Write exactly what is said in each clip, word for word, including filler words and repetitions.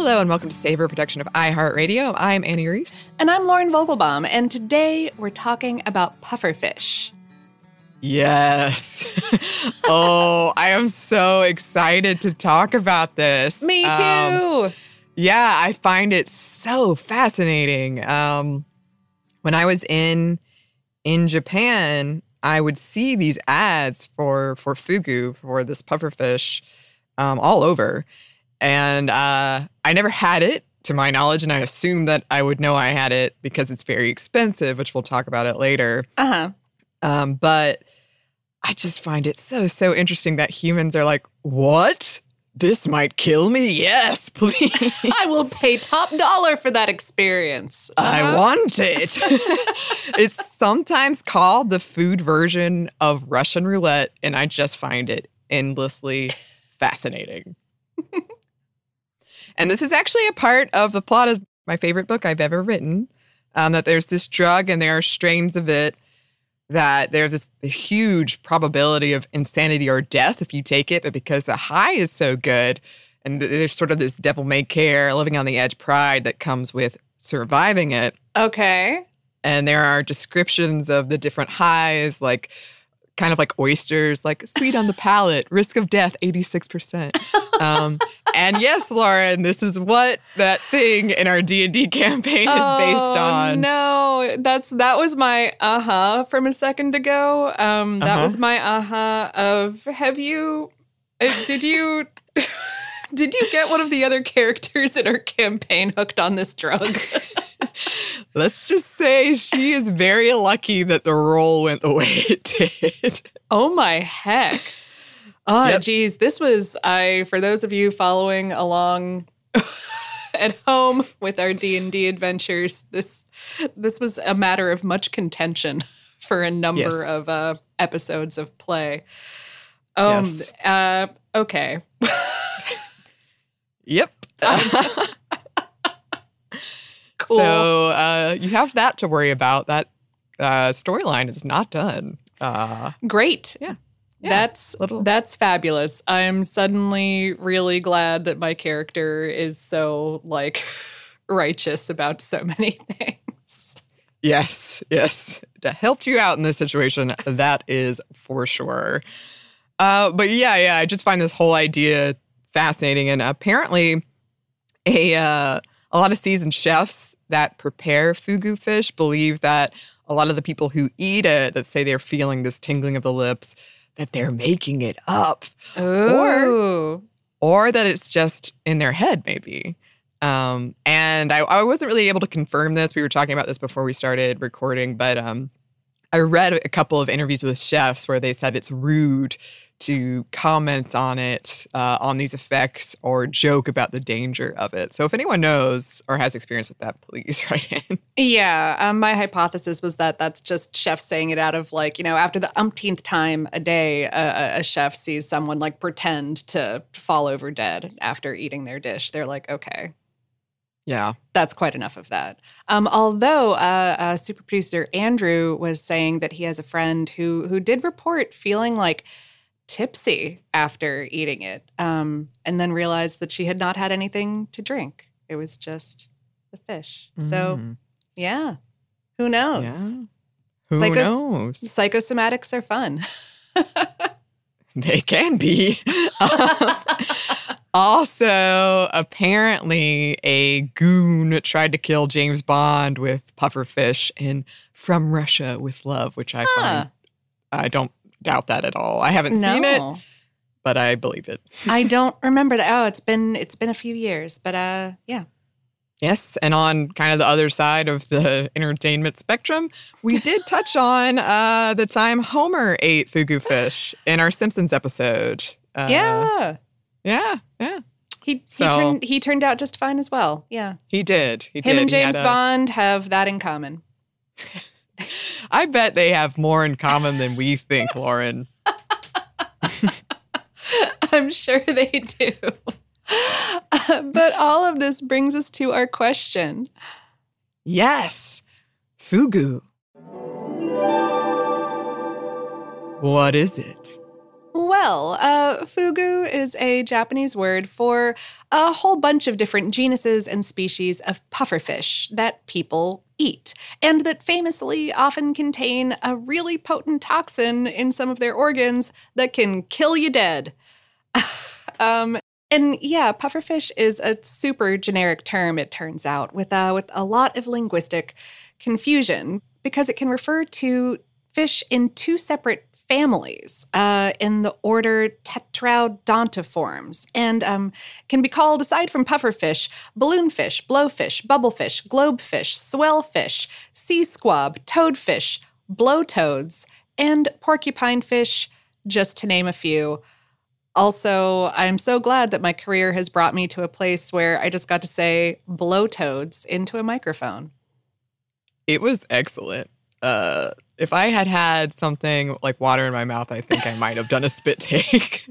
Hello and welcome to Savor, a production of iHeartRadio. I'm Annie Reese. And I'm Lauren Vogelbaum, and today we're talking about pufferfish. Yes. Oh, I am so excited to talk about this. Me too. Um, yeah, I find it so fascinating. Um, when I was in in Japan, I would see these ads for for fugu, for this pufferfish, um, all over. And uh, I never had it, to my knowledge, and I assumed that I would know I had it because it's very expensive, which we'll talk about it later. Uh-huh. Um, but I just find it so, so interesting that humans are like, what? This might kill me? Yes, please. I will pay top dollar for that experience. Uh-huh. I want it. It's sometimes called the food version of Russian roulette, and I just find it endlessly fascinating. And this is actually a part of the plot of my favorite book I've ever written, um, that there's this drug and there are strains of it that there's this huge probability of insanity or death if you take it, but because the high is so good and there's sort of this devil-may-care, living on the edge pride that comes with surviving it. Okay. And there are descriptions of the different highs, like kind of like oysters, like sweet on the palate, risk of death, eighty-six percent. Um, and yes, Lauren, this is what that thing in our D and D campaign is oh, based on. No, that's that was my uh-huh from a second ago. Um, that uh-huh. was my uh-huh of, have you, uh, did you, did you get one of the other characters in our campaign hooked on this drug? Let's just say she is very lucky that the roll went the way it did. Oh my heck. Oh, yep. geez. This was, I for those of you following along at home with our D and D adventures, this this was a matter of much contention for a number yes. of uh, episodes of play. Um, yes. uh, okay. Yep. Cool. So uh, you have that to worry about. That uh, storyline is not done. Uh, Great. Yeah. Yeah, that's little. that's fabulous. I'm suddenly really glad that my character is so like righteous about so many things. Yes, yes. That helped you out in this situation. That is for sure. Uh, but yeah, yeah, I just find this whole idea fascinating. And apparently a uh, a lot of seasoned chefs that prepare fugu fish believe that a lot of the people who eat it, that say they're feeling this tingling of the lips, that they're making it up. Ooh. Or, or that it's just in their head, maybe. Um, and I, I wasn't really able to confirm this. We were talking about this before we started recording, but um, I read a couple of interviews with chefs where they said it's rude to comment on it, uh, on these effects, or joke about the danger of it. So if anyone knows or has experience with that, please write in. Yeah, um, my hypothesis was that that's just chefs saying it out of like, you know, after the umpteenth time a day, a, a chef sees someone like pretend to fall over dead after eating their dish. They're like, okay. Yeah. That's quite enough of that. Um, although uh, uh, super producer Andrew was saying that he has a friend who who did report feeling like tipsy after eating it, um, and then realized that she had not had anything to drink. It was just the fish. Mm. So, yeah, who knows? Yeah. Who Psycho- knows? Psychosomatics are fun. They can be. Also, apparently, a goon tried to kill James Bond with pufferfish in From Russia with Love, which I huh. find, I don't doubt that at all. I haven't no. seen it, but I believe it. I don't remember that. Oh, it's been it's been a few years, but uh, yeah. Yes, and on kind of the other side of the entertainment spectrum, we did touch on uh, the time Homer ate fugu fish in our Simpsons episode. Uh, yeah. Yeah, yeah. He he So- turned he turned out just fine as well. Yeah. He did. He Him did. and He had James a- Bond have that in common. I bet they have more in common than we think, Lauren. I'm sure they do. Uh, but all of this brings us to our question. Yes, fugu. What is it? Well, uh, fugu is a Japanese word for a whole bunch of different genuses and species of pufferfish that people eat, and that famously often contain a really potent toxin in some of their organs that can kill you dead. um, and yeah, pufferfish is a super generic term, it turns out, with, uh, with a lot of linguistic confusion, because it can refer to fish in two separate families uh, in the order Tetraodontiformes, and um, can be called, aside from pufferfish, balloonfish, blowfish, bubblefish, globefish, swellfish, sea squab, toadfish, blowtoads, and porcupine fish, just to name a few. Also, I'm so glad that my career has brought me to a place where I just got to say blowtoads into a microphone. It was excellent. Uh, if I had had something like water in my mouth, I think I might have done a spit take.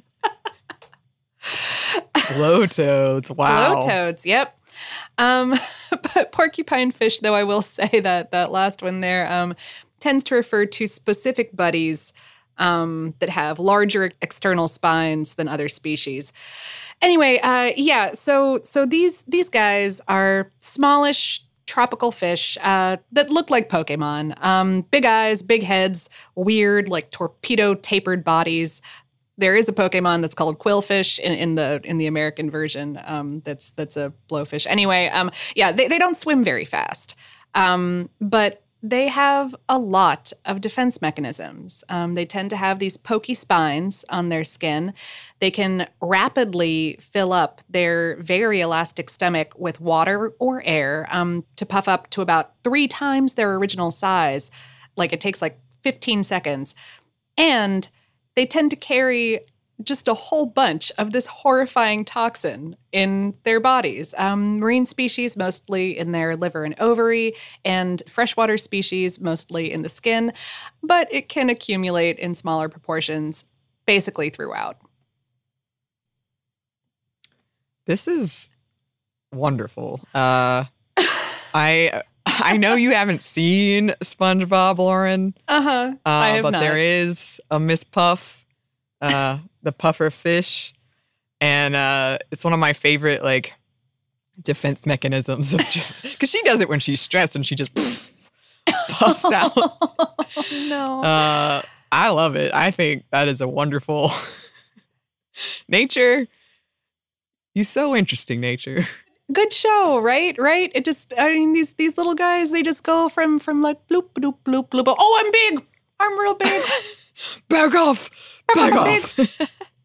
Blowtoads, wow. Blowtoads, yep. Um, but porcupine fish, though, I will say that that last one there um, tends to refer to specific buddies um, that have larger external spines than other species. Anyway, uh, yeah, so so these these guys are smallish tropical fish uh, that look like Pokemon. Um, big eyes, big heads, weird, like torpedo-tapered bodies. There is a Pokemon that's called Quillfish in, in the in the American version. Um, that's that's a blowfish. Anyway, um, yeah, they, they don't swim very fast, um, but they have a lot of defense mechanisms. Um, they tend to have these pokey spines on their skin. They can rapidly fill up their very elastic stomach with water or air um, to puff up to about three times their original size. Like, it takes like fifteen seconds. And they tend to carry just a whole bunch of this horrifying toxin in their bodies. Um, marine species mostly in their liver and ovary, and freshwater species mostly in the skin, but it can accumulate in smaller proportions basically throughout. This is wonderful. Uh, I I know you haven't seen SpongeBob, Lauren. Uh-huh. Uh, I have but not. there is a Miss Puff, uh, the puffer fish, and uh, it's one of my favorite like defense mechanisms of just because she does it when she's stressed and she just puffs out. No. Uh, I love it. I think that is a wonderful nature. You're so interesting, nature. Good show, right? Right? It just, I mean, these these little guys, they just go from from like bloop, bloop, bloop, bloop. Oh, I'm big. I'm real big. Back off. Back I'm off.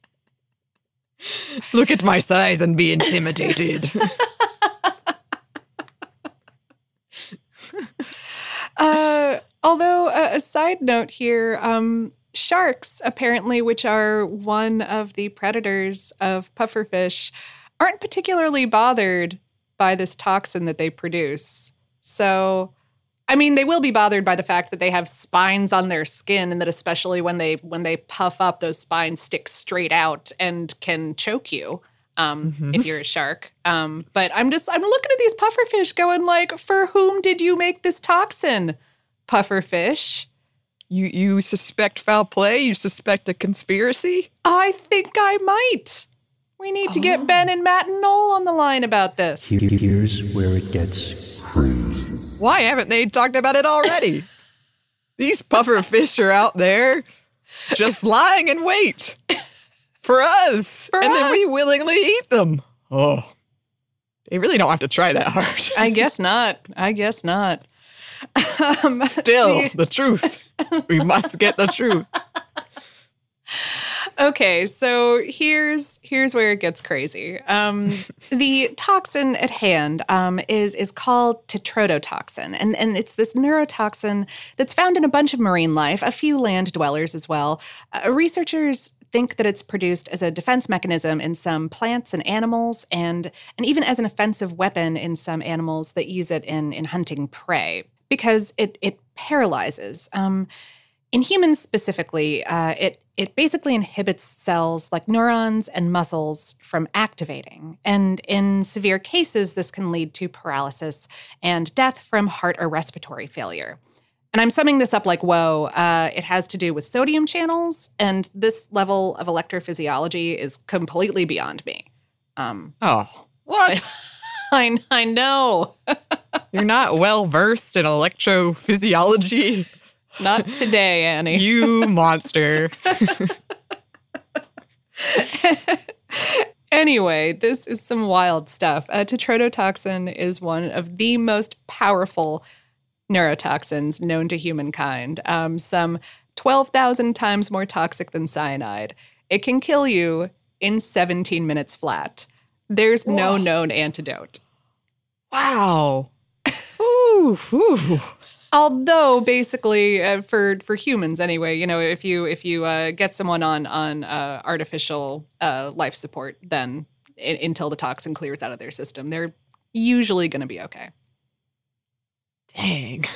Look at my size and be intimidated. uh, although, uh, a side note here, um, sharks, apparently, which are one of the predators of pufferfish, aren't particularly bothered by this toxin that they produce. So, I mean, they will be bothered by the fact that they have spines on their skin, and that especially when they when they puff up, those spines stick straight out and can choke you um, mm-hmm. if you're a shark. Um, but I'm just, I'm looking at these pufferfish going like, for whom did you make this toxin, pufferfish? You, you suspect foul play? You suspect a conspiracy? I think I might. We need to get oh. Ben and Matt and Noel on the line about this. Here's where it gets crazy. Why haven't they talked about it already? These puffer fish are out there just lying in wait for us. For and us. then we willingly eat them. Oh, they really don't have to try that hard. I guess not. I guess not. Um, Still, the, the truth. We must get the truth. Okay, so here's here's where it gets crazy. Um, the toxin at hand um, is is called tetrodotoxin, and and it's this neurotoxin that's found in a bunch of marine life, a few land dwellers as well. Uh, researchers think that it's produced as a defense mechanism in some plants and animals, and and even as an offensive weapon in some animals that use it in in hunting prey, because it it paralyzes. Um, In humans specifically, uh, it it basically inhibits cells like neurons and muscles from activating. And in severe cases, this can lead to paralysis and death from heart or respiratory failure. And I'm summing this up like, whoa, uh, it has to do with sodium channels, and this level of electrophysiology is completely beyond me. Um, Oh, what? I, I know. You're not well versed in electrophysiology. Not today, Annie. You monster. Anyway, this is some wild stuff. Uh, tetrodotoxin is one of the most powerful neurotoxins known to humankind, um, some twelve thousand times more toxic than cyanide. It can kill you in seventeen minutes flat. There's Whoa. no known antidote. Wow. Ooh, ooh. Although, basically, uh, for for humans anyway, you know, if you if you uh, get someone on on uh, artificial uh, life support, then I- until the toxin clears out of their system, they're usually going to be okay. Dang.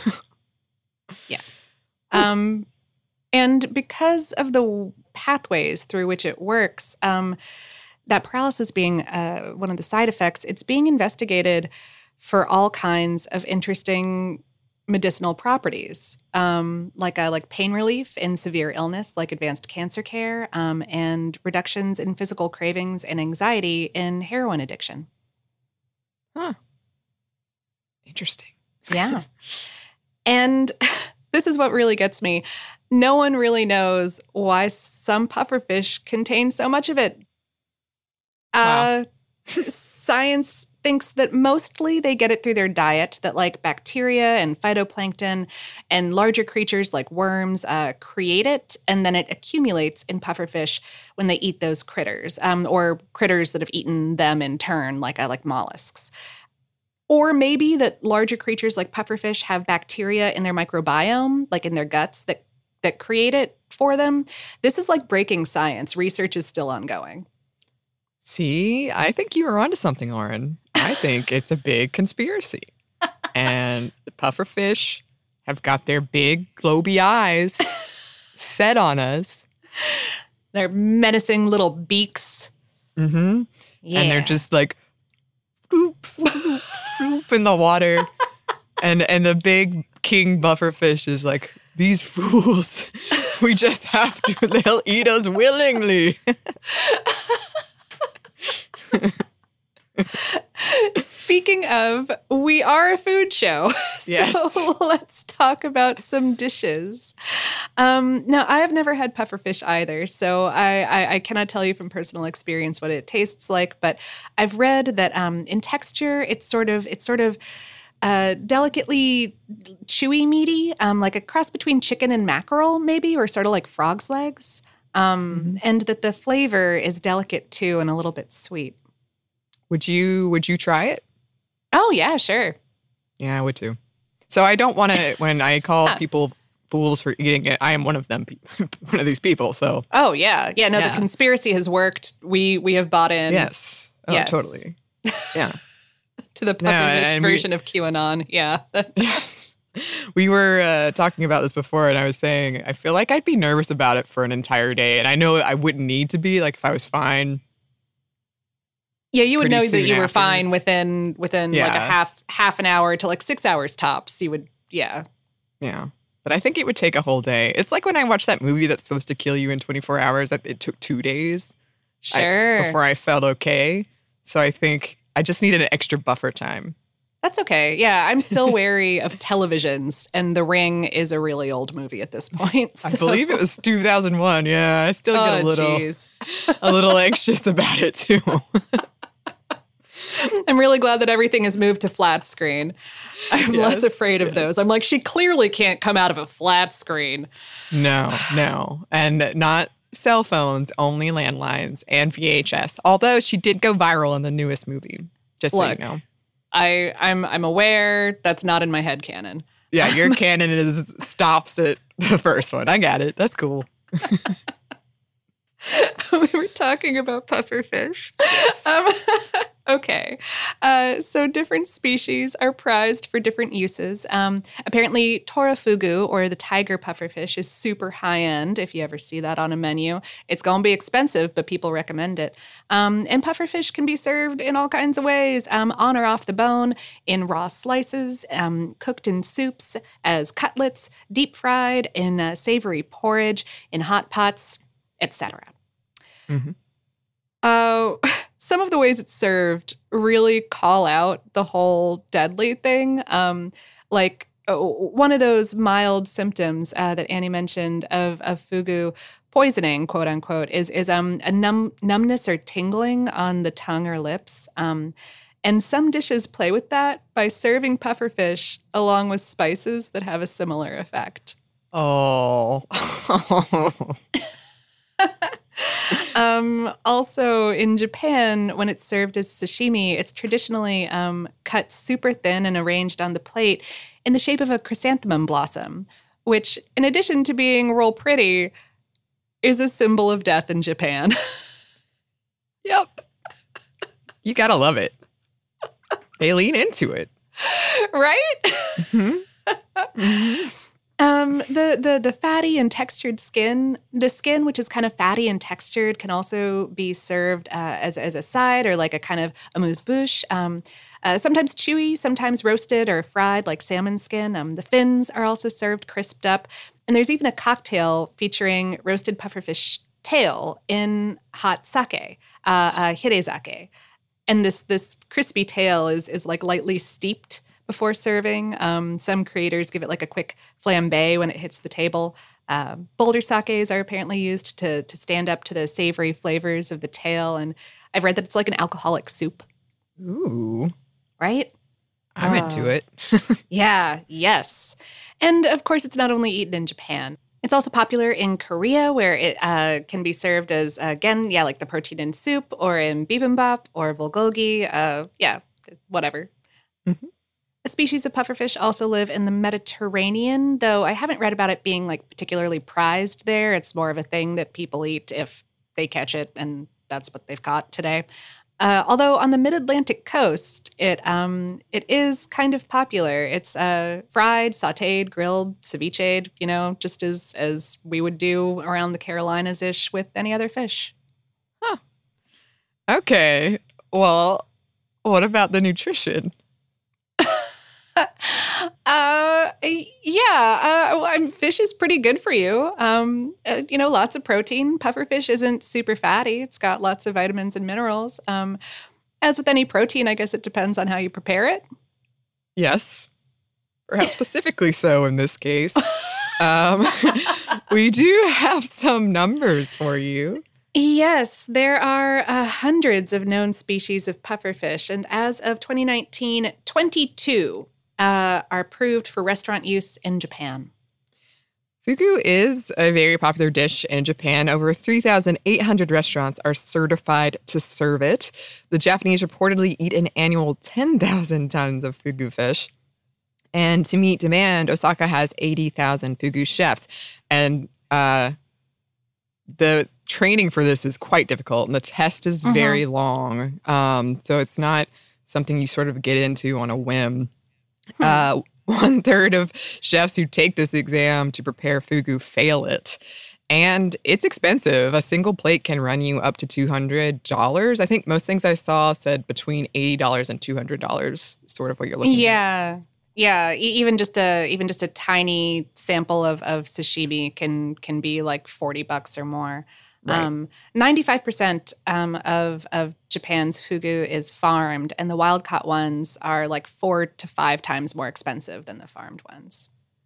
Um, and because of the pathways through which it works, um, that paralysis being uh, one of the side effects, it's being investigated for all kinds of interesting medicinal properties, um, like uh, like pain relief in severe illness, like advanced cancer care, um, and reductions in physical cravings and anxiety in heroin addiction. Huh. Interesting. Yeah. And this is what really gets me. No one really knows why some pufferfish contain so much of it. Wow. Uh, science thinks that mostly they get it through their diet, that like bacteria and phytoplankton and larger creatures like worms uh, create it, and then it accumulates in pufferfish when they eat those critters, um, or critters that have eaten them in turn, like uh, like mollusks. Or maybe that larger creatures like pufferfish have bacteria in their microbiome, like in their guts, that that create it for them. This is like breaking science. Research is still ongoing. See, I think you were onto something, Lauren. I think it's a big conspiracy. And the pufferfish have got their big globy eyes set on us. They're menacing little beaks. Mm-hmm. Yeah. And they're just like floop, floop, floop in the water. And and the big king bufferfish is like, these fools, we just have to, they'll eat us willingly. Speaking of, we are a food show. Yes. So let's talk about some dishes. Um, now, I have never had pufferfish either, so I, I, I cannot tell you from personal experience what it tastes like. But I've read that um, in texture, it's sort of it's sort of uh, delicately chewy, meaty, um, like a cross between chicken and mackerel, maybe, or sort of like frog's legs. Um, Mm-hmm. And that the flavor is delicate too, and a little bit sweet. Would you would you try it? Oh yeah, sure. Yeah, I would too. So I don't want to, when I call people fools for eating it, I am one of them, pe- one of these people. So Oh yeah, yeah. No, Yeah. the conspiracy has worked. We we have bought in. yes. Oh, Yes. totally. Yeah. To the No, pufferfish and we- version of QAnon. Yeah. Yes. We were uh, talking about this before, and I was saying, I feel like I'd be nervous about it for an entire day. And I know I wouldn't need to be, like, if I was fine. Yeah, you would Pretty know that soon you were after. fine within within like a Yeah. half half an hour to like six hours tops. You would, yeah. Yeah. But I think it would take a whole day. It's like when I watched that movie that's supposed to kill you in twenty-four hours, that it took two days I- Sure. before I felt okay. So I think I just needed an extra buffer time. That's okay. Yeah, I'm still wary of televisions, and The Ring is a really old movie at this point. I so- believe it was two thousand one. Yeah, I still get Oh, a little jeez. a little anxious about it too. I'm really glad that everything has moved to flat screen. I'm less Yes, afraid of yes. those. I'm like, she clearly can't come out of a flat screen. No, no. And not cell phones, only landlines and V H S. Although she did go viral in the newest movie, just so Look. you know. I, I'm I'm aware that's not in my head canon. Yeah, your canon is stops at the first one. I got it. That's cool. We were talking about pufferfish. Um, Okay. Uh, so different species are prized for different uses. Um, apparently, torafugu, or the tiger pufferfish, is super high-end. If you ever see that on a menu, it's going to be expensive, but people recommend it. Um, and pufferfish can be served in all kinds of ways, um, on or off the bone, in raw slices, um, cooked in soups, as cutlets, deep-fried, in uh, savory porridge, in hot pots, et cetera. Mm-hmm. Uh, some of the ways it's served really call out the whole deadly thing. Um, like uh, one of those mild symptoms uh, that Annie mentioned of, of fugu poisoning, quote unquote, is is um a numb, numbness or tingling on the tongue or lips. Um, and some dishes play with that by serving pufferfish along with spices that have a similar effect. Oh. Um, also, in Japan, when it's served as sashimi, it's traditionally um, cut super thin and arranged on the plate in the shape of a chrysanthemum blossom, which, in addition to being real pretty, is a symbol of death in Japan. Yep. You gotta love it. They lean into it. Right? Mm-hmm. Mm-hmm. Um, the, the the fatty and textured skin, the skin, which is kind of fatty and textured, can also be served uh, as, as a side or like a kind of amuse-bouche. Um, uh, sometimes chewy, sometimes roasted or fried like salmon skin. Um, the fins are also served crisped up. And there's even a cocktail featuring roasted pufferfish tail in hot sake, uh, uh, hirezake. And this this crispy tail is is like lightly steeped before serving. Um, some creators give it like a quick flambe when it hits the table. Uh, boulder sakes are apparently used to to stand up to the savory flavors of the tail. And I've read that it's like an alcoholic soup. Ooh. Right? I'm uh, into it. Yeah, yes. And of course, it's not only eaten in Japan. It's also popular in Korea, where it uh, can be served as, uh, again, yeah, like the protein in soup, or in bibimbap, or bulgogi. Uh, yeah, whatever. Mm-hmm. A species of pufferfish also live in the Mediterranean, though I haven't read about it being like particularly prized there. It's more of a thing that people eat if they catch it, and that's what they've caught today. Uh, although on the mid-Atlantic coast, it um, it is kind of popular. It's uh, fried, sautéed, grilled, ceviche'd, you know, just as as we would do around the Carolinas-ish with any other fish. Huh. Okay. Well, what about the nutrition? uh, yeah, uh, well, I mean, fish is pretty good for you. Um, uh, you know, lots of protein. Pufferfish isn't super fatty. It's got lots of vitamins and minerals. Um, as with any protein, I guess it depends on how you prepare it. Yes. Perhaps specifically so in this case. um, we do have some numbers for you. Yes, there are uh, hundreds of known species of pufferfish, and as of twenty nineteen, twenty-two uh, are approved for restaurant use in Japan. Fugu is a very popular dish in Japan. Over three thousand eight hundred restaurants are certified to serve it. The Japanese reportedly eat an annual ten thousand tons of fugu fish. And to meet demand, Osaka has eighty thousand fugu chefs. And uh, the training for this is quite difficult, and the test is Uh-huh. very long. Um, so it's not something you sort of get into on a whim. Hmm. Uh, one third of chefs who take this exam to prepare fugu fail it. And it's expensive. A single plate can run you up to two hundred dollars. I think most things I saw said between eighty dollars and two hundred dollars, sort of what you're looking at. Yeah. Yeah, e- even just a even just a tiny sample of, of sashimi can can be like forty bucks or more. Right. Um, ninety-five percent um, of of Japan's fugu is farmed, and the wild caught ones are like four to five times more expensive than the farmed ones.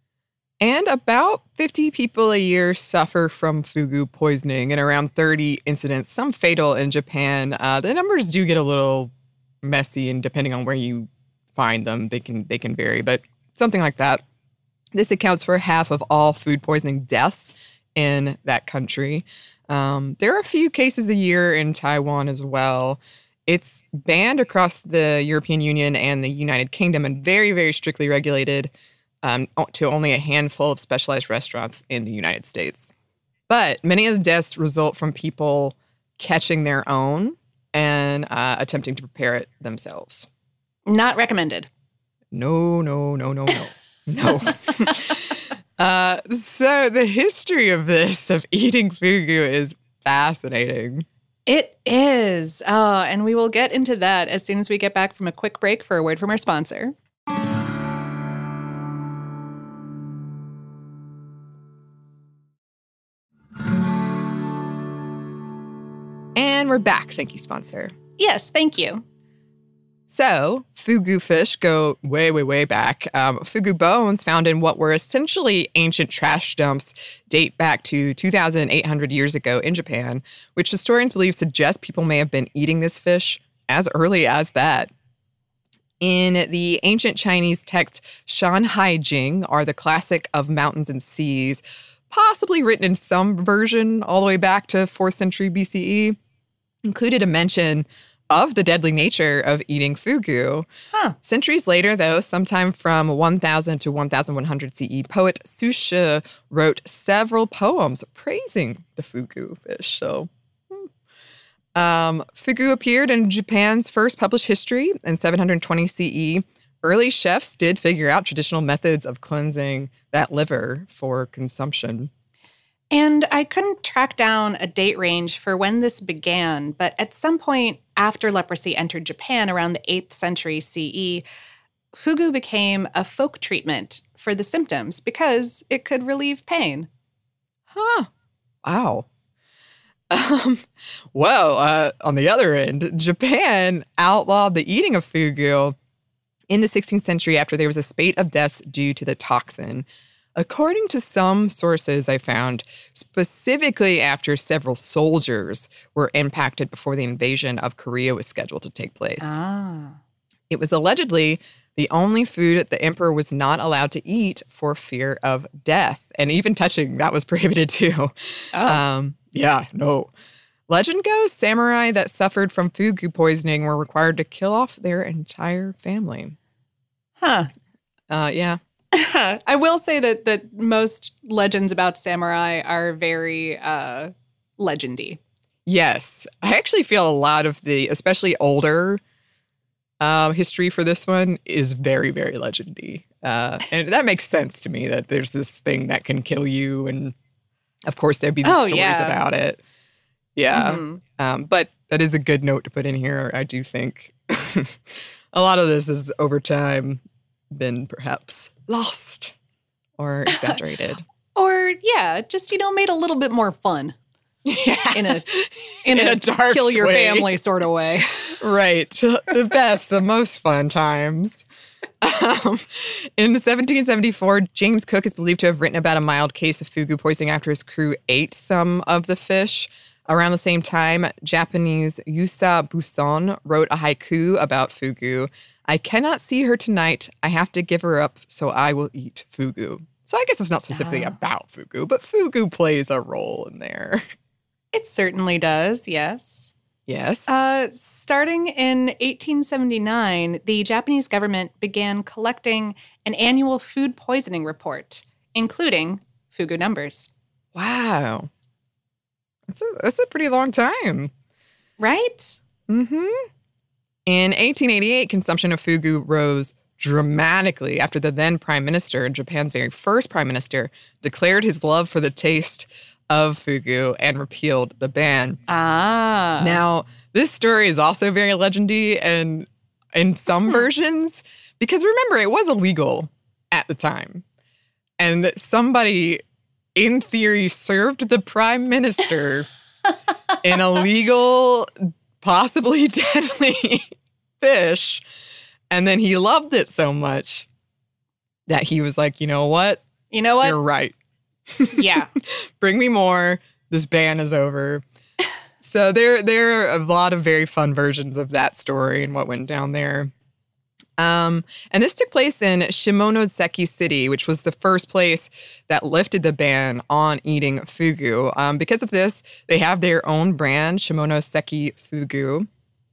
And about fifty people a year suffer from fugu poisoning, and around thirty incidents, some fatal in Japan. Uh, the numbers do get a little messy, and depending on where you find them, they can they can vary, but something like that. This accounts for half of all food poisoning deaths in that country. Um, there are a few cases a year in Taiwan as well. It's banned across the European Union and the United Kingdom and very, very strictly regulated um, to only a handful of specialized restaurants in the United States. But many of the deaths result from people catching their own and uh, attempting to prepare it themselves. Not recommended. No, no, no, no, no, no. uh, so the history of this, of eating fugu, is fascinating. It is. Oh, and we will get into that as soon as we get back from a quick break for a word from our sponsor. And we're back. Thank you, sponsor. Yes, thank you. So, fugu fish go way, way, way back. Um, fugu bones found in what were essentially ancient trash dumps date back to two thousand eight hundred years ago in Japan, which historians believe suggest people may have been eating this fish as early as that. In the ancient Chinese text Shanhai Jing, are the classic of mountains and seas, possibly written in some version all the way back to fourth century B C E, included a mention of the deadly nature of eating fugu. Huh. Centuries later, though, sometime from one thousand to one thousand one hundred C E, poet Su Shi wrote several poems praising the fugu fish. So, hmm. um, fugu appeared in Japan's first published history in seven hundred twenty C E. Early chefs did figure out traditional methods of cleansing that liver for consumption. And I couldn't track down a date range for when this began, but at some point after leprosy entered Japan around the eighth century C E, fugu became a folk treatment for the symptoms because it could relieve pain. Huh. Wow. Um, well, uh, on the other end, Japan outlawed the eating of fugu in the sixteenth century after there was a spate of deaths due to the toxin. According to some sources I found, specifically after several soldiers were impacted before the invasion of Korea was scheduled to take place. Ah. It was allegedly the only food that the emperor was not allowed to eat for fear of death. And even touching that was prohibited too. Oh. Um, yeah, no. Legend goes samurai that suffered from fugu poisoning were required to kill off their entire family. Huh. Uh, yeah. I will say that that most legends about samurai are very uh, legendy. Yes. I actually feel a lot of the, especially older uh, history for this one is very, very legendy. Uh, and that makes sense to me that there's this thing that can kill you. And of course, there'd be these Oh, stories yeah. about it. Yeah. Mhm. Um, but that is a good note to put in here. I do think a lot of this has over time been perhaps lost or exaggerated. Or, yeah, just, you know, made a little bit more fun. Yeah. In a in, In a, a dark kill your way. family sort of way. Right. The best, the most fun times. Um, in seventeen seventy-four, James Cook is believed to have written about a mild case of fugu poisoning after his crew ate some of the fish. Around the same time, Japanese Yusa Buson wrote a haiku about fugu. I cannot see her tonight. I have to give her up, so I will eat fugu. So I guess it's not specifically Ah. about fugu, but fugu plays a role in there. It certainly does, yes. Yes. Uh, starting in eighteen seventy-nine, the Japanese government began collecting an annual food poisoning report, including fugu numbers. Wow. That's a, that's a pretty long time. Right? Mm-hmm. In eighteen eighty-eight, consumption of fugu rose dramatically after the then prime minister, Japan's very first prime minister, declared his love for the taste of fugu and repealed the ban. Ah. Now, this story is also very legendy and in some versions, because remember, it was illegal at the time. And somebody, in theory, served the prime minister an illegal, possibly deadly fish. And then he loved it so much that he was like, you know what? You know what? You're right. Yeah. Bring me more. This ban is over. So there, there are a lot of very fun versions of that story and what went down there. Um, and this took place in Shimonoseki City, which was the first place that lifted the ban on eating fugu. Um, because of this, they have their own brand, Shimonoseki Fugu.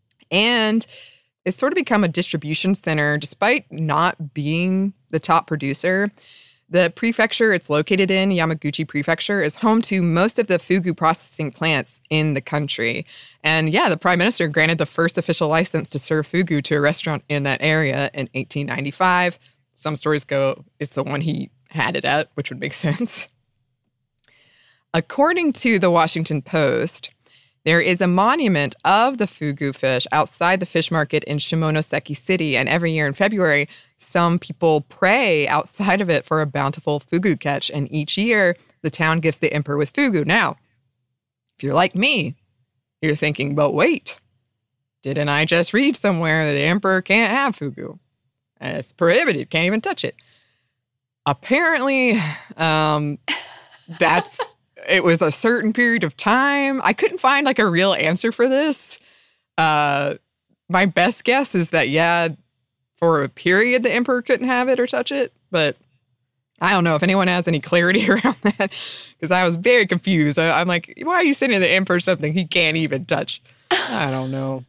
And it's sort of become a distribution center, despite not being the top producer. The prefecture it's located in, Yamaguchi Prefecture, is home to most of the fugu processing plants in the country. And yeah, the prime minister granted the first official license to serve fugu to a restaurant in that area in eighteen ninety-five. Some stories go, it's the one he had it at, which would make sense. According to the Washington Post, there is a monument of the fugu fish outside the fish market in Shimonoseki City, and every year in February, some people pray outside of it for a bountiful fugu catch, and each year, the town gifts the emperor with fugu. Now, if you're like me, you're thinking, but wait, didn't I just read somewhere that the emperor can't have fugu? It's prohibited, can't even touch it. Apparently, um, that's... It was a certain period of time. I couldn't find like a real answer for this. Uh, my best guess is that, yeah, for a period, the emperor couldn't have it or touch it. But I don't know if anyone has any clarity around that, because I was very confused. I, I'm like, why are you sending the emperor something he can't even touch? I don't know.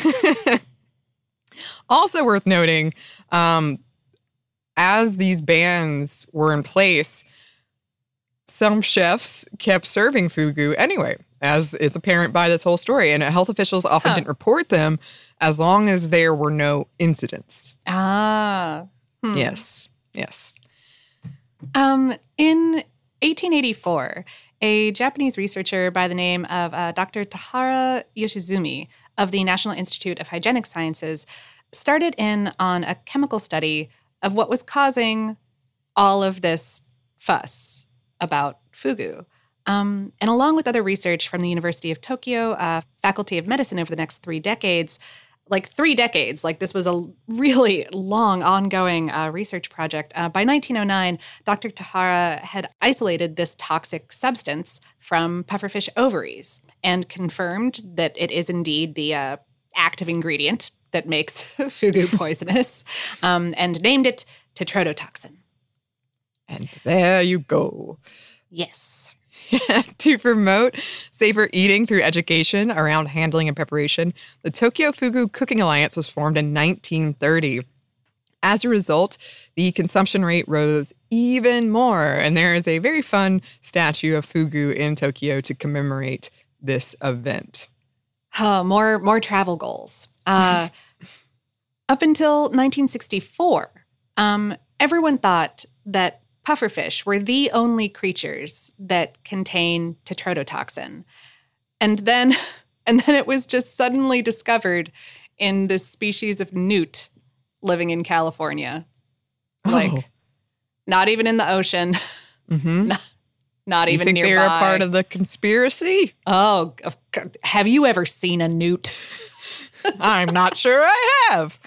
Also worth noting, um, as these bans were in place, some chefs kept serving fugu anyway, as is apparent by this whole story. And health officials often huh. didn't report them as long as there were no incidents. Ah. Hmm. Yes. Yes. Um, in eighteen eighty-four, a Japanese researcher by the name of uh, Doctor Tahara Yoshizumi of the National Institute of Hygienic Sciences started in on a chemical study of what was causing all of this fuss about fugu. Um, and along with other research from the University of Tokyo, uh, Faculty of Medicine over the next three decades, like three decades, like this was a really long, ongoing uh, research project. Uh, by nineteen oh nine, Doctor Tahara had isolated this toxic substance from pufferfish ovaries and confirmed that it is indeed the uh, active ingredient that makes fugu poisonous, um, and named it tetrodotoxin. And there you go. Yes. To promote safer eating through education around handling and preparation, the Tokyo Fugu Cooking Alliance was formed in nineteen thirty. As a result, the consumption rate rose even more, and there is a very fun statue of fugu in Tokyo to commemorate this event. Oh, more, more travel goals. Uh, up until nineteen sixty-four, um, everyone thought that pufferfish were the only creatures that contain tetrodotoxin. And then and then it was just suddenly discovered in this species of newt living in California. Like, oh. Not even in the ocean. Mm-hmm. Not, not you even think nearby. they're a part of the conspiracy? Oh, have you ever seen a newt? I'm not sure I have.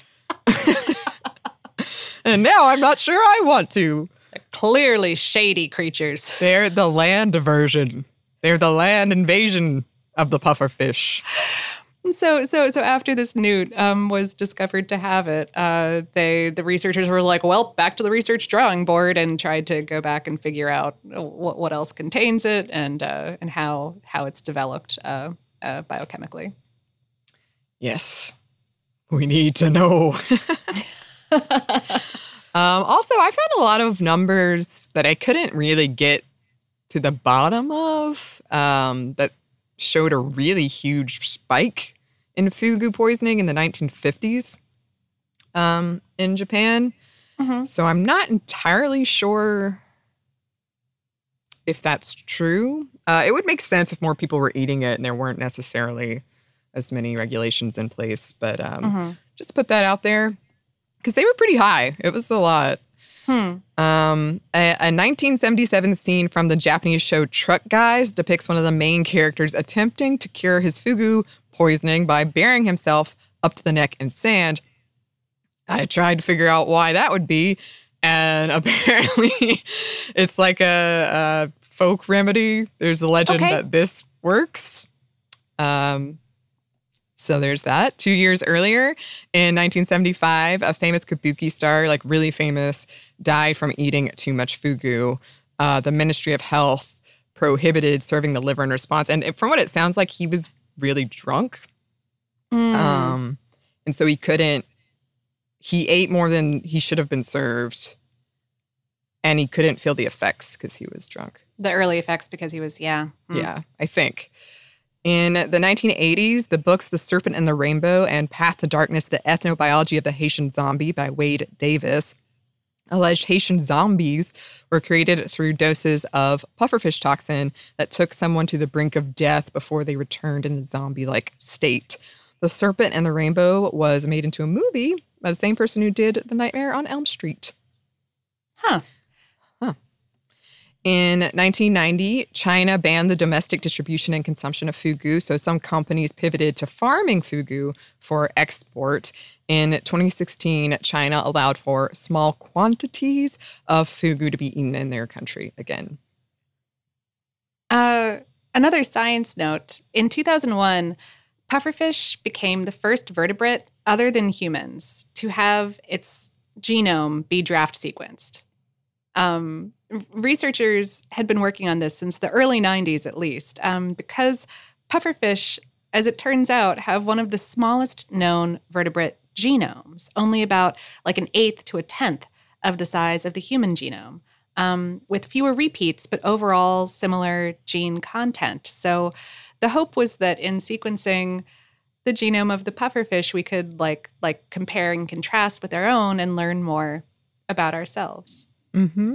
And now I'm not sure I want to. Clearly shady creatures. They're the land diversion. They're the land invasion of the pufferfish. So, so, so after this newt um, was discovered to have it, uh, they the researchers were like, "Well, back to the research drawing board," and tried to go back and figure out what what else contains it and uh, and how how it's developed uh, uh, biochemically. Yes, we need to know. Um, also, I found a lot of numbers that I couldn't really get to the bottom of um, that showed a really huge spike in fugu poisoning in the nineteen fifties um, in Japan. Mm-hmm. So I'm not entirely sure if that's true. Uh, it would make sense if more people were eating it and there weren't necessarily as many regulations in place. But um, Mm-hmm. just to put that out there. Because they were pretty high. It was a lot. Hmm. Um, a, a nineteen seventy-seven scene from the Japanese show Truck Guys depicts one of the main characters attempting to cure his fugu poisoning by burying himself up to the neck in sand. I tried to figure out why that would be, and apparently it's like a, a folk remedy. There's a legend Okay. that this works. Um, So there's that. Two years earlier, in nineteen seventy-five, a famous kabuki star, like really famous, died from eating too much fugu. Uh, the Ministry of Health prohibited serving the liver in response. And from what it sounds like, he was really drunk. Mm. Um, and so he couldn't, he ate more than he should have been served. and he couldn't feel the effects because he was drunk. The early effects because he was, yeah. Mm. Yeah, I think. In the nineteen eighties, the books The Serpent and the Rainbow and Path to Darkness, The Ethnobiology of the Haitian Zombie by Wade Davis alleged Haitian zombies were created through doses of pufferfish toxin that took someone to the brink of death before they returned in a zombie-like state. The Serpent and the Rainbow was made into a movie by the same person who did The Nightmare on Elm Street. Huh. Huh. In nineteen ninety, China banned the domestic distribution and consumption of fugu, so some companies pivoted to farming fugu for export. In twenty sixteen, China allowed for small quantities of fugu to be eaten in their country again. Uh, another science note. In two thousand one, pufferfish became the first vertebrate other than humans to have its genome be draft sequenced. Um, researchers had been working on this since the early nineties, at least, um, because pufferfish, as it turns out, have one of the smallest known vertebrate genomes, only about like an eighth to a tenth of the size of the human genome, um, with fewer repeats, but overall similar gene content. So the hope was that in sequencing the genome of the pufferfish, we could like like compare and contrast with our own and learn more about ourselves. Mm-hmm.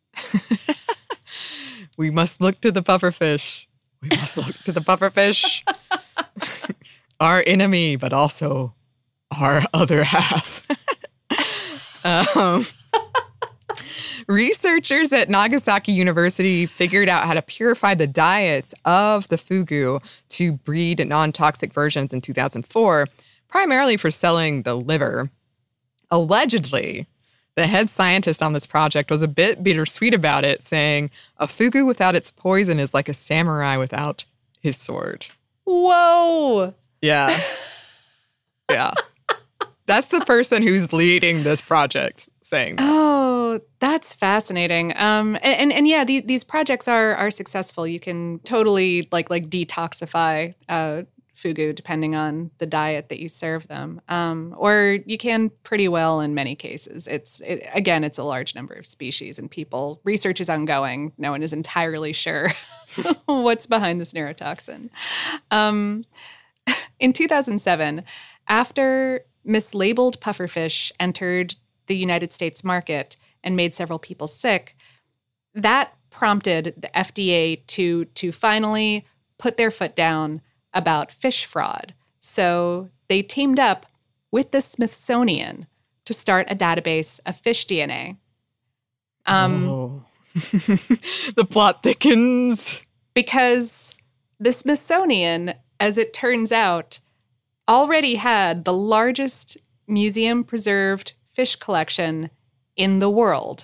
We must look to the pufferfish. We must look to the pufferfish. Our enemy, but also our other half. um, researchers at Nagasaki University figured out how to purify the diets of the fugu to breed non-toxic versions in two thousand four, primarily for selling the liver. Allegedly, the head scientist on this project was a bit bittersweet about it, saying, "A fugu without its poison is like a samurai without his sword." Whoa! Yeah. Yeah. That's the person who's leading this project saying that. Oh, that's fascinating. Um, and, and, and yeah, the, these projects are are successful. You can totally like like detoxify uh, fugu depending on the diet that you serve them, um, or you can pretty well in many cases. It's it, again, it's a large number of species and people. Research is ongoing. No one is entirely sure what's behind this neurotoxin. Um, in two thousand seven, after mislabeled pufferfish entered the United States market and made several people sick, that prompted the F D A to, to finally put their foot down about fish fraud. So they teamed up with the Smithsonian to start a database of fish D N A. Um, oh. The plot thickens. Because the Smithsonian, as it turns out, already had the largest museum-preserved fish collection in the world.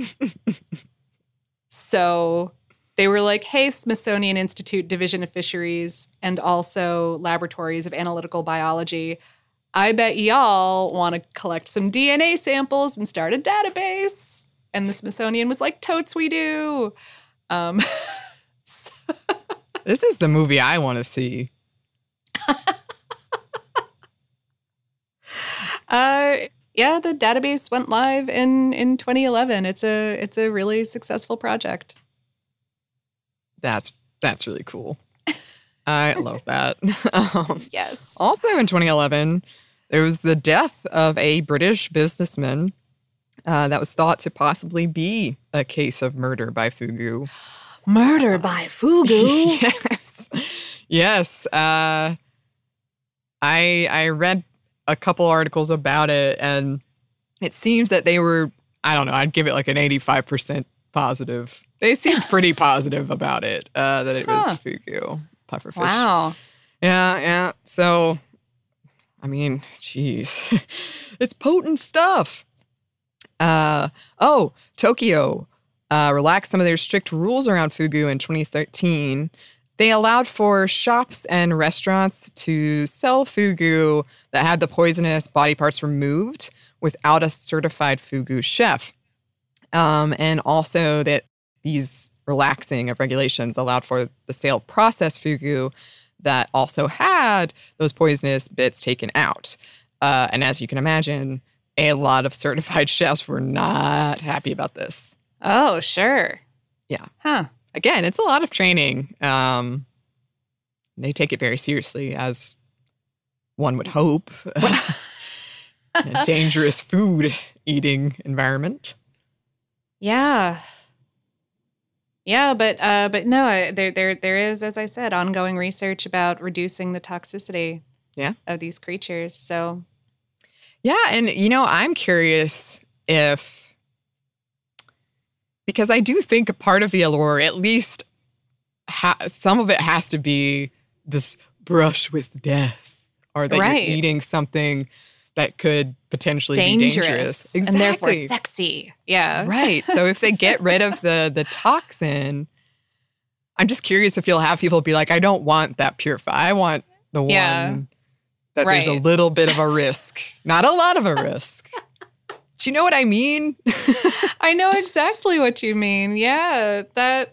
So they were like, hey, Smithsonian Institute Division of Fisheries and also Laboratories of Analytical Biology, I bet y'all want to collect some D N A samples and start a database. And the Smithsonian was like, totes we do. Um, so This is the movie I want to see. uh, yeah, the database went live in, in twenty eleven. It's a it's a really successful project. That's that's really cool. I love that. um, Yes. Also in twenty eleven, there was the death of a British businessman uh, that was thought to possibly be a case of murder by fugu. Murder by fugu? Yes. Yes. Uh, I I read a couple articles about it, and it seems that they were, I don't know, I'd give it like an eighty-five percent positive. They seemed pretty positive about it, uh, that it was Huh. fugu, pufferfish. Wow. Yeah, yeah. So, I mean, geez, it's potent stuff. Uh, oh, Tokyo uh, relaxed some of their strict rules around fugu in twenty thirteen. They allowed for shops and restaurants to sell fugu that had the poisonous body parts removed without a certified fugu chef. Um, and also that these relaxing of regulations allowed for the sale of processed fugu that also had those poisonous bits taken out. Uh, and as you can imagine, a lot of certified chefs were not happy about this. Oh, sure. Yeah. Huh. Again, it's a lot of training. Um, they take it very seriously, as one would hope. A dangerous food eating environment. Yeah. Yeah, but uh, but no, I- there there there is, as I said, ongoing research about reducing the toxicity Yeah. of these creatures. So Yeah, and you know, I'm curious if, because I do think a part of the allure, at least ha- some of it has to be this brush with death, or that Right. you're eating something that could potentially dangerous, be dangerous. and therefore Exactly. sexy. Yeah. Right. So if they get rid of the the toxin, I'm just curious if you'll have people be like, I don't want that purified. I want the Yeah. one that there's a Right. little bit of a risk, not a lot of a risk. Do you know what I mean? I know exactly what you mean. Yeah, that.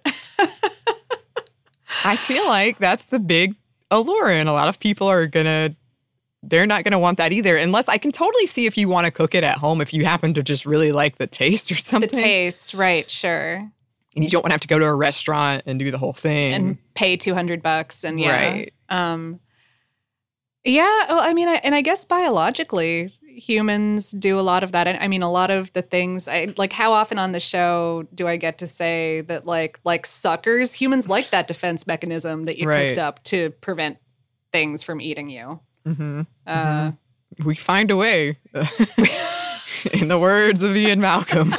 I feel like that's the big allure, and a lot of people are gonna, they're not gonna want that either, unless I can totally see if you want to cook it at home, if you happen to just really like the taste or The something. taste, right? Sure. And you don't want to have to go to a restaurant and do the whole thing. And pay two hundred bucks, and yeah, Right. Um, yeah. Well, I mean, I, and I guess biologically, humans do a lot of that. And I mean, a lot of the things. I like. How often on the show do I get to say that, like, like suckers, humans like that defense mechanism that you Right. cooked up to prevent things from eating you. Mhm. Uh, We find a way. In the words of Ian Malcolm.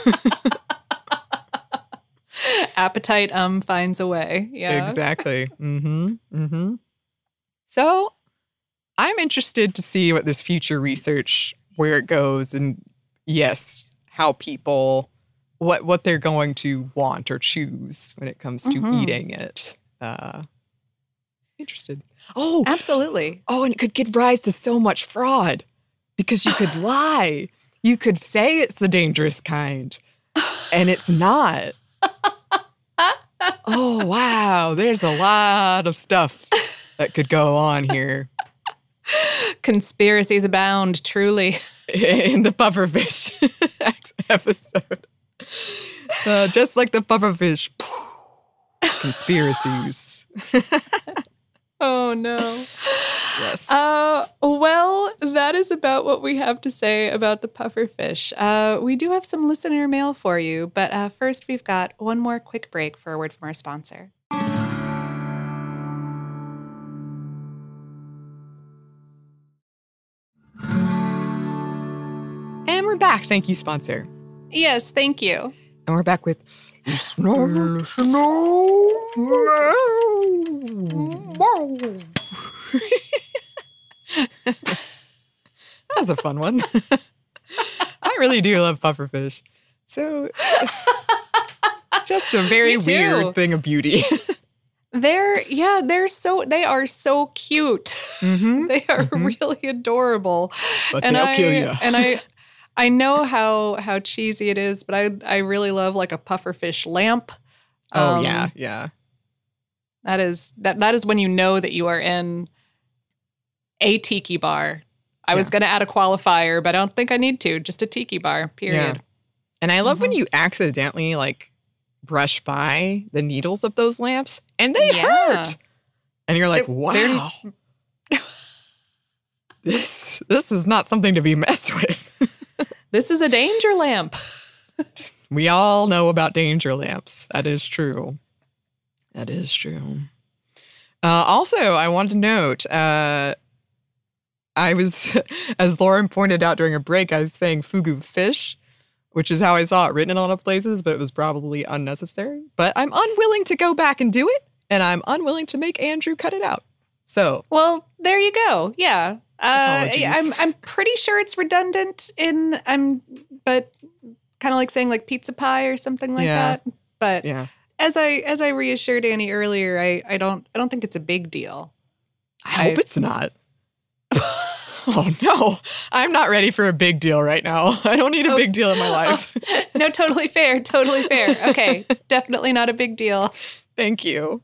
Appetite um finds a way. Yeah. Exactly. Mm-hmm. Mm-hmm. So I'm interested to see what this future research, where it goes, and yes, how people, what what they're going to want or choose when it comes to Mhm. eating it. Uh, interested. Oh, Absolutely. oh, and it could give rise to so much fraud because you could lie. You could say it's the dangerous kind, and it's not. Oh, wow. There's a lot of stuff that could go on here Conspiracies abound, truly. in the pufferfish episode. Uh, just like the pufferfish. Conspiracies. Oh, no. Yes. Uh, well, that is about what we have to say about the pufferfish. Uh, we do have some listener mail for you, but uh, first we've got one more quick break for a word from our sponsor. And we're back. Thank you, sponsor. Yes, thank you. And we're back with Listener, Listener. That was a fun one. I really do love pufferfish. So, just a very Me too. weird thing of beauty. They're, yeah, they're so, they are so cute. Mm-hmm. They are Mhm. really adorable. But and they'll I, kill you. and I, I know how how cheesy it is, but I I really love like a pufferfish lamp. Oh, Um, yeah, yeah. That is that that is when you know that you are in a tiki bar. I was Yeah. going to add a qualifier, but I don't think I need to. Just a tiki bar, period. And I love when Mhm. you accidentally, like, brush by the needles of those lamps, and they Yeah. hurt. And you're like, They're- wow. This this is not something to be messed with. This is a danger lamp. We all know about danger lamps. That is true. That is true. Uh, also, I want to note, uh, I was, as Lauren pointed out during a break, I was saying fugu fish, which is how I saw it written in a lot of places, but it was probably unnecessary. But I'm unwilling to go back and do it, and I'm unwilling to make Andrew cut it out. So, Well, there you go. Yeah. Uh, Apologies. I'm I'm pretty sure it's redundant in I'm but kind of like saying like pizza pie or something like Yeah. that. But yeah. as I as I reassured Annie earlier, I I don't I don't think it's a big deal. I hope I- it's not. Oh, no. I'm not ready for a big deal right now. I don't need a Oh. big deal in my life. No, totally fair, totally fair. Okay, definitely not a big deal. Thank you.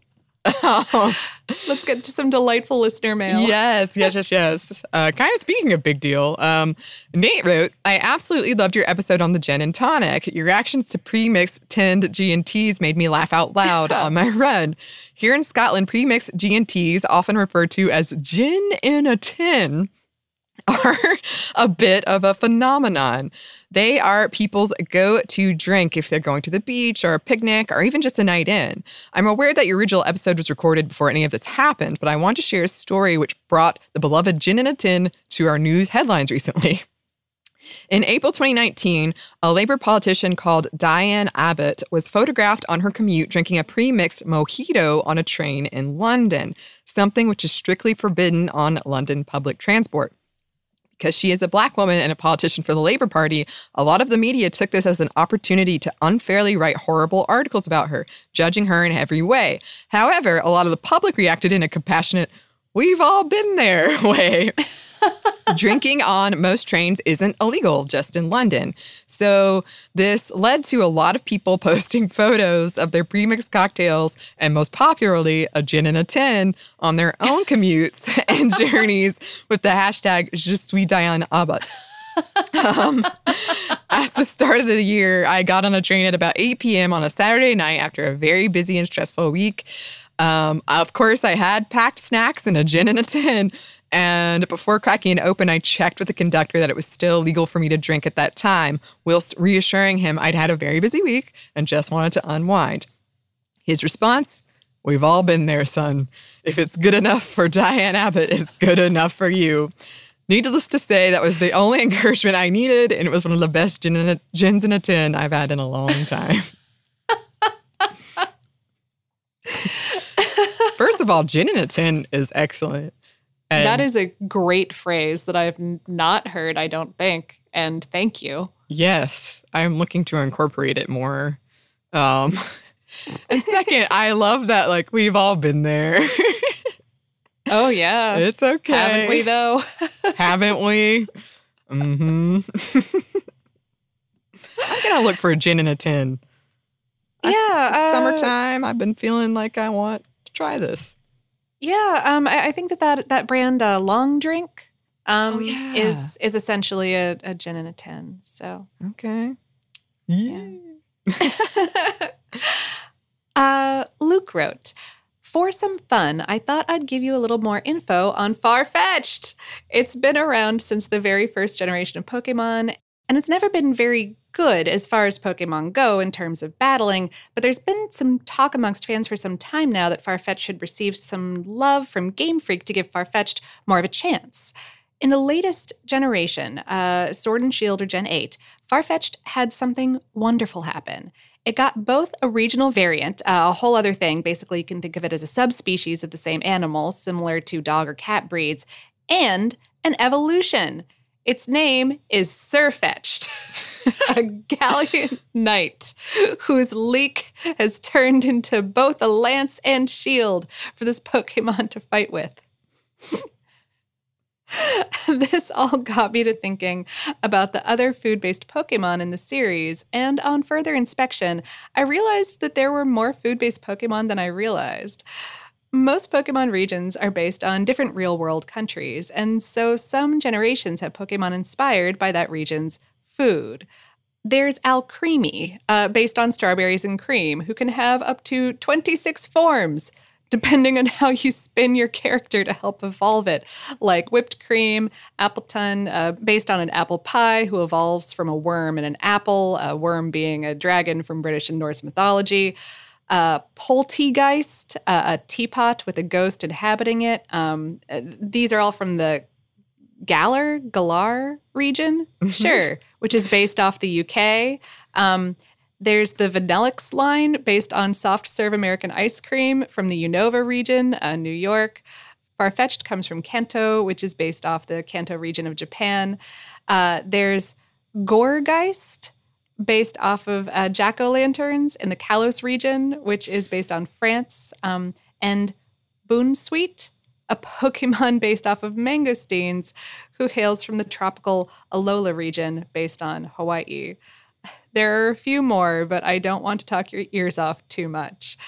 Um, Let's get to some delightful listener mail. Yes, yes, yes, yes. Uh, kind of speaking of big deal, um, Nate wrote, I absolutely loved your episode on the gin and tonic. Your reactions to pre-mixed tinned G and T's made me laugh out loud on my run. Here in Scotland, pre-mixed G and T's, often referred to as gin in a tin, are a bit of a phenomenon. They are people's go-to drink if they're going to the beach or a picnic or even just a night in. I'm aware that your original episode was recorded before any of this happened, but I want to share a story which brought the beloved gin in a tin to our news headlines recently. In April twenty nineteen, a Labour politician called Diane Abbott was photographed on her commute drinking a pre-mixed mojito on a train in London, something which is strictly forbidden on London public transport. Because she is a Black woman and a politician for the Labour Party, a lot of the media took this as an opportunity to unfairly write horrible articles about her, judging her in every way. However, a lot of the public reacted in a compassionate, we've all been there way. Drinking on most trains isn't illegal, just in London. So this led to a lot of people posting photos of their pre-mixed cocktails and most popularly a gin in a tin on their own commutes and journeys with the hashtag Je suis Diane Abbott. Um, at the start of the year, I got on a train at about eight p.m. on a Saturday night after a very busy and stressful week. Um, of course, I had packed snacks and a gin in a tin. And before cracking it open, I checked with the conductor that it was still legal for me to drink at that time, whilst reassuring him I'd had a very busy week and just wanted to unwind. His response, we've all been there, son. If it's good enough for Diane Abbott, it's good enough for you. Needless to say, that was the only encouragement I needed, and it was one of the best gin in a, gins in a tin I've had in a long time. First of all, gin in a tin is excellent. And that is a great phrase that I've n- not heard, I don't think. And thank you. Yes, I'm looking to incorporate it more. Um, and second, I love that, like, we've all been there. Oh, yeah. It's okay. Haven't we, though? Haven't we? Mm-hmm. I'm going to look for a gin in a tin. Yeah. I, uh, summertime, I've been feeling like I want to try this. Yeah, um, I, I think that that, that brand uh, Long Drink um, Oh, yeah. is is essentially a, a gin in a tin. So, Okay. Yeah. uh, Luke wrote, for some fun, I thought I'd give you a little more info on Farfetch'd. It's been around since the very first generation of Pokemon, and it's never been very good as far as Pokemon go in terms of battling, but there's been some talk amongst fans for some time now that Farfetch'd should receive some love from Game Freak to give Farfetch'd more of a chance. In the latest generation, uh, Sword and Shield or Gen eight, Farfetch'd had something wonderful happen. It got both a regional variant, uh, a whole other thing, basically you can think of it as a subspecies of the same animal, similar to dog or cat breeds, and an evolution. Its name is Sirfetch'd, a gallant knight whose leek has turned into both a lance and shield for this Pokemon to fight with. This all got me to thinking about the other food-based Pokemon in the series, and on further inspection, I realized that there were more food-based Pokemon than I realized. Most Pokemon regions are based on different real-world countries, and so some generations have Pokemon inspired by that region's food. There's Alcremie, uh, based on strawberries and cream, who can have up to twenty-six forms, depending on how you spin your character to help evolve it, like Whipped Cream, Appleton, uh, based on an apple pie who evolves from a worm and an apple, a worm being a dragon from British and Norse mythology. Uh, Poltegeist, uh, a teapot with a ghost inhabiting it. Um, uh, these are all from the Galar, Galar region, sure, which is based off the U K. Um, there's the Vanillix line, based on soft-serve American ice cream from the Unova region, uh, New York. Farfetch'd comes from Kanto, which is based off the Kanto region of Japan. Uh, there's Gourgeist, based off of uh, jack-o'-lanterns in the Kalos region, which is based on France. Um, and Boonsweet, a Pokemon based off of mangosteens, who hails from the tropical Alola region, based on Hawaii. There are a few more, but I don't want to talk your ears off too much.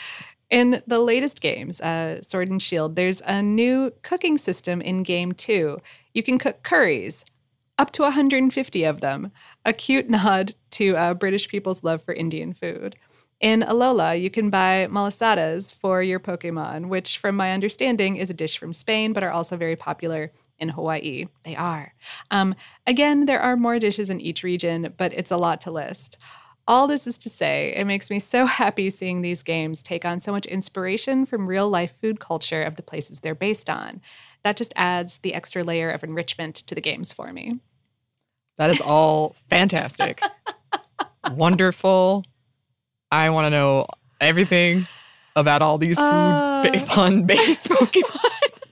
In the latest games, uh, Sword and Shield, there's a new cooking system in game two. You can cook curries, up to one hundred fifty of them, a cute nod to uh, British people's love for Indian food. In Alola, you can buy malasadas for your Pokemon, which, from my understanding, is a dish from Spain, but are also very popular in Hawaii. They are. Um, again, there are more dishes in each region, but it's a lot to list. All this is to say, it makes me so happy seeing these games take on so much inspiration from real-life food culture of the places they're based on. That just adds the extra layer of enrichment to the games for me. That is all fantastic. Wonderful. I want to know everything about all these Uh. food fun-based Pokemon.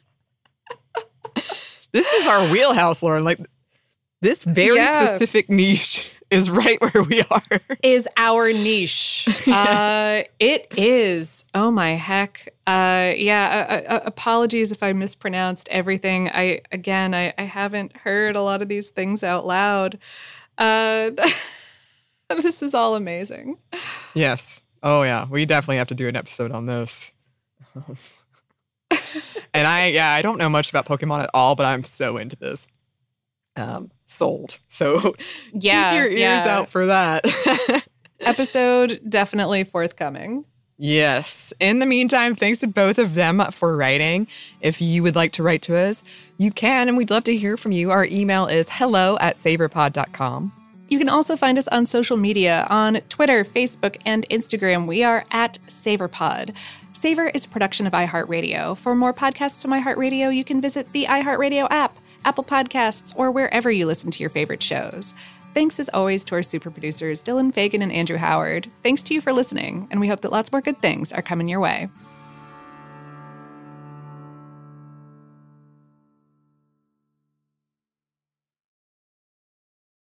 This is our wheelhouse, Lauren. Like, this very Yeah. specific niche is right where we are. Is our niche. uh, it is. Oh, my heck. Uh, yeah, uh, uh, apologies if I mispronounced everything. I Again, I, I haven't heard a lot of these things out loud. Uh, this is all amazing. Yes. Oh, yeah. We definitely have to do an episode on this. And I, yeah, I don't know much about Pokemon at all, but I'm so into this. Um, sold. So Yeah, keep your ears yeah. out for that. Episode definitely forthcoming. Yes. In the meantime, thanks to both of them for writing. If you would like to write to us, you can, and we'd love to hear from you. Our email is hello at saverpod dot com. You can also find us on social media on Twitter, Facebook, and Instagram. We are at SaverPod. Savor is a production of iHeartRadio. For more podcasts from iHeartRadio, you can visit the iHeartRadio app, Apple Podcasts, or wherever you listen to your favorite shows. Thanks as always to our super producers, Dylan Fagan and Andrew Howard. Thanks to you for listening, and we hope that lots more good things are coming your way.